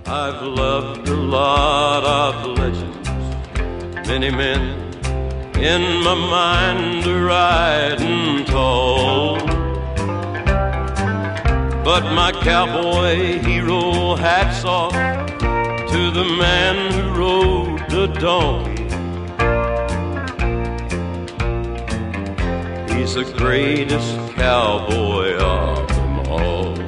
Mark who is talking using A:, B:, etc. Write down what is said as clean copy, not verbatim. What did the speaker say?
A: I've loved a lot of legends, many men in my mind are riding tall. But my cowboy hero hat's off to the man who rode the donkey. He's the greatest cowboy of them all.